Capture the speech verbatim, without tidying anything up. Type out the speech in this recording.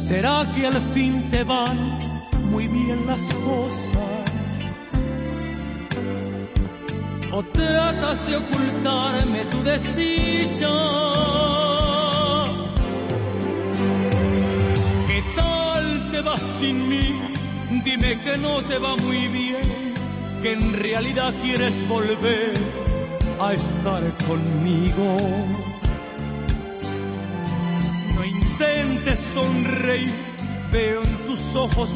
¿Será que al fin te van muy bien las cosas? ¿O tratas de ocultarme tu desdicha? ¿Qué tal te vas sin mí? Dime que no te va muy bien, que en realidad quieres volver a estar conmigo. No intentes sonreír, veo en tus ojos